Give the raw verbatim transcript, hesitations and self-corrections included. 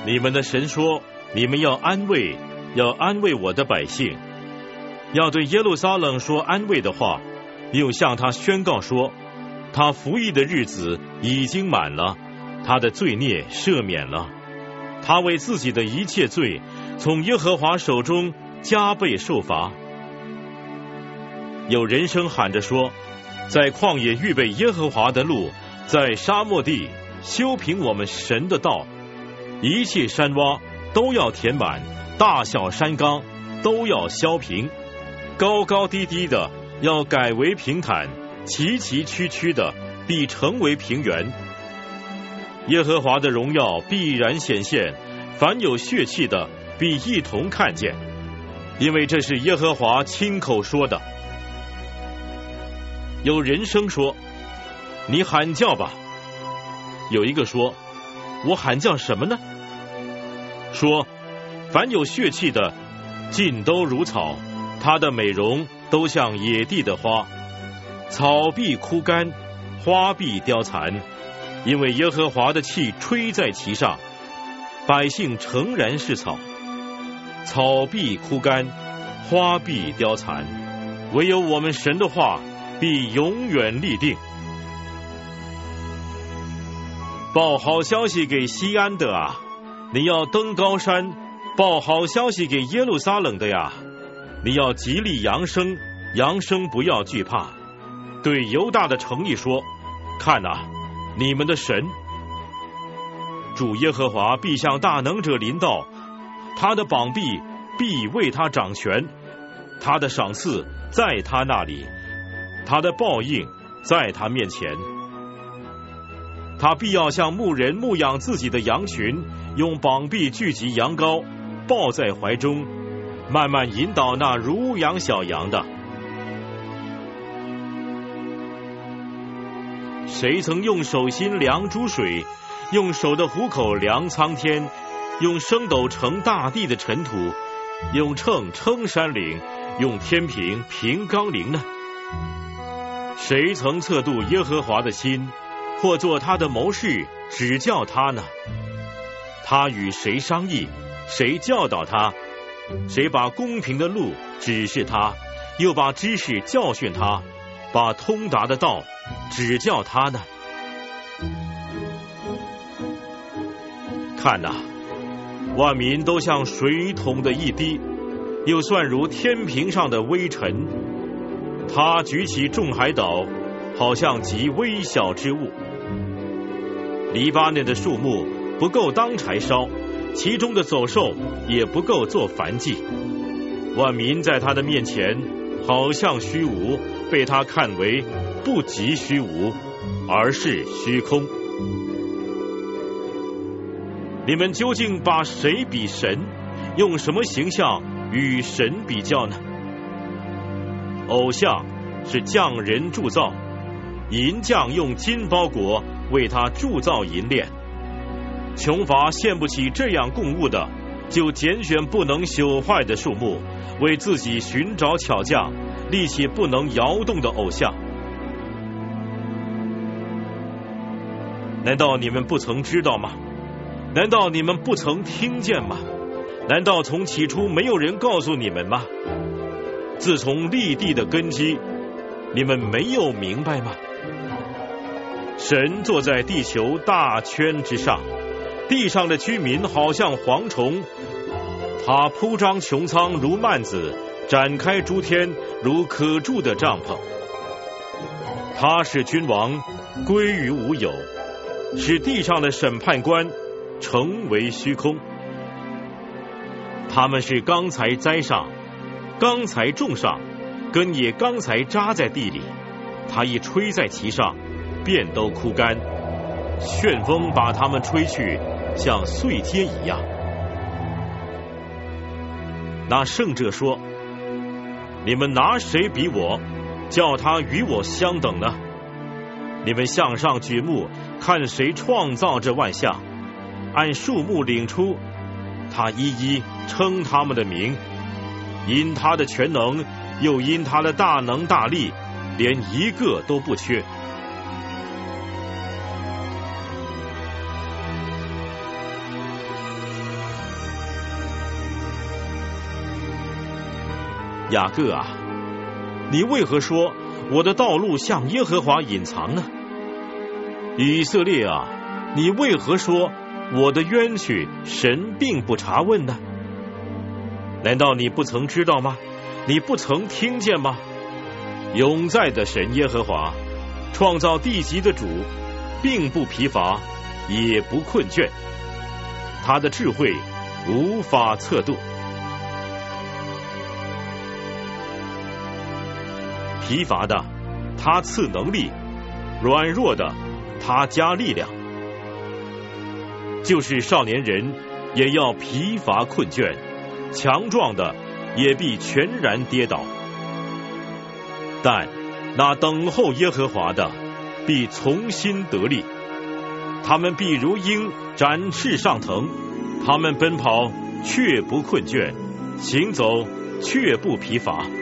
你们的神说，你们要安慰，要安慰我的百姓，要对耶路撒冷说安慰的话，又向他宣告说，他服役的日子已经满了，他的罪孽赦免了，他为自己的一切罪从耶和华手中加倍受罚。有人声喊着说，在旷野预备耶和华的路，在沙漠地修平我们神的道，一切山洼都要填满，大小山冈都要削平，高高低低的要改为平坦，崎崎岖岖的必成为平原。耶和华的荣耀必然显现，凡有血气的必一同看见，因为这是耶和华亲口说的。有人声说，你喊叫吧。有一个说，我喊叫什么呢？说，凡有血气的尽都如草，它的美容都像野地的花，草必枯干，花必凋残，因为耶和华的气吹在其上，百姓诚然是草，草必枯干，花必凋残，唯有我们神的话必永远立定。报好消息给西安的啊，你要登高山；报好消息给耶路撒冷的呀，你要极力扬声，扬声不要惧怕。对犹大的城邑说，看啊，你们的神主耶和华必向大能者临到，他的膀臂必为他掌权，他的赏赐在他那里，他的报应在他面前。他必要像牧人牧养自己的羊群，用膀臂聚集羊羔，抱在怀中，慢慢引导那乳养小羊的。谁曾用手心量诸水，用手的虎口量苍天，用升斗盛大地的尘土，用秤称山岭，用天平平冈陵呢？谁曾测度耶和华的心，或做他的谋士，指教他呢？他与谁商议，谁教导他？谁把公平的路指示他，又把知识教训他，把通达的道指教他呢？看哪，万民都像水桶的一滴，又算如天平上的微尘。他举起众海岛，好像极微小之物。黎巴嫩的树木不够当柴烧，其中的走兽也不够做燔祭。万民在他的面前好像虚无，被他看为不及虚无，而是虚空。你们究竟把谁比神？用什么形象与神比较呢？偶像是匠人铸造，银匠用金包裹为他铸造银链。穷乏献不起这样供物的，就拣选不能朽坏的树木，为自己寻找巧匠，立起不能摇动的偶像。难道你们不曾知道吗？难道你们不曾听见吗？难道从起初没有人告诉你们吗？自从立地的根基，你们没有明白吗？神坐在地球大圈之上，地上的居民好像蝗虫，他铺张穹苍如幔子，展开诸天如可住的帐篷。他使君王归于无有，使地上的审判官成为虚空。他们是刚才栽上，刚才种上，根也刚才扎在地里，他一吹在其上，便都枯干，旋风把他们吹去，像碎秸一样。那圣者说，你们拿谁比我，叫他与我相等呢？你们向上举目，看谁创造这万象，按数目领出，他一一称他们的名，因他的全能，又因他的大能大力，连一个都不缺。 雅各啊，你为何说我的道路向耶和华隐藏呢？以色列啊，你为何说我的冤屈神并不查问呢？难道你不曾知道吗？你不曾听见吗？永在的神耶和华，创造地极的主，并不疲乏，也不困倦，他的智慧无法测度。疲乏的他赐能力，软弱的他加力量。就是少年人也要疲乏困倦，强壮的也必全然跌倒。但那等候耶和华的必从心得力，他们必如鹰展翅上腾，他们奔跑却不困倦，行走却不疲乏。